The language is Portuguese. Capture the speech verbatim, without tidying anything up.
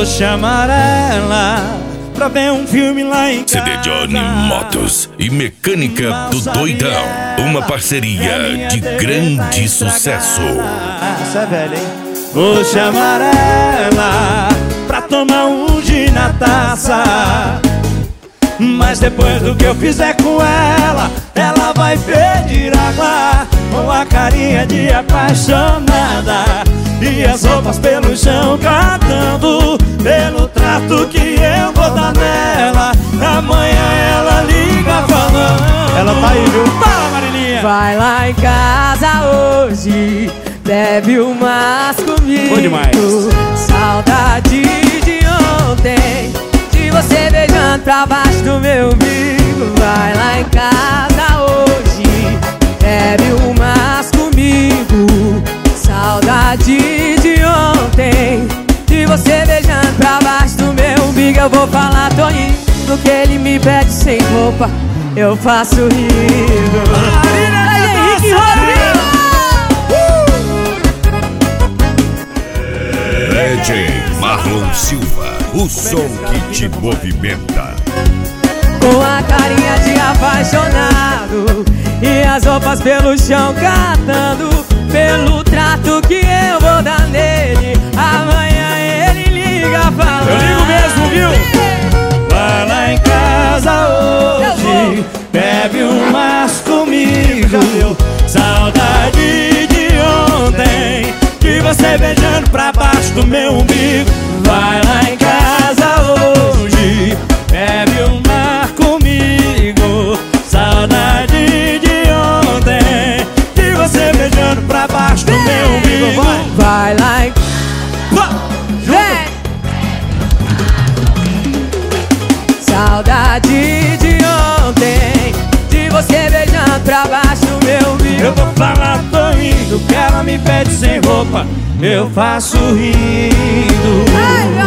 Vou chamar ela pra ver um filme lá em casa. C D Johnny Motos e Mecânica do Doidão. Uma parceria de grande sucesso. Essa é velha, hein? Vou chamar ela pra tomar um gin na taça, mas depois do que eu fizer com ela, ela vai pedir água, com a carinha de apaixonada e as roupas pelo chão cantando, pelo trato que eu vou dar nela. Amanhã ela liga falando. Ela tá aí, viu? Fala, Marilinha. Vai lá em casa hoje, bebe umas comigo. Bom demais. Saudade de ontem, de você beijando pra baixo do meu umbigo. Vai lá em casa hoje, bebe umas comigo. Saudade de ontem, de você beijando pra baixo do meu umbigo. Eu vou falar, Toninho, do que ele me pede sem roupa, eu faço rindo. Henrique Rodrigo! D J Marlon Silva, o som que te movimenta. Com a carinha de apaixonado e as roupas pelo chão catando, pelo trato que eu vou dar nele. Amanhã ele liga falando. Eu ligo mesmo, viu? Vai lá em casa hoje, bebe umas comigo. Saudade de ontem, de você beijando pra baixo do meu umbigo. Vai lá em casa hoje, bebe uma comigo. Saudade de ontem, de você beijando pra baixo do meu umbigo. Vai, Vai lá em... Vem! Saudade de ontem, de você beijando pra baixo do meu umbigo. eu vou falar, tô indo, que ela me pede sem roupa, eu faço rindo. Ai,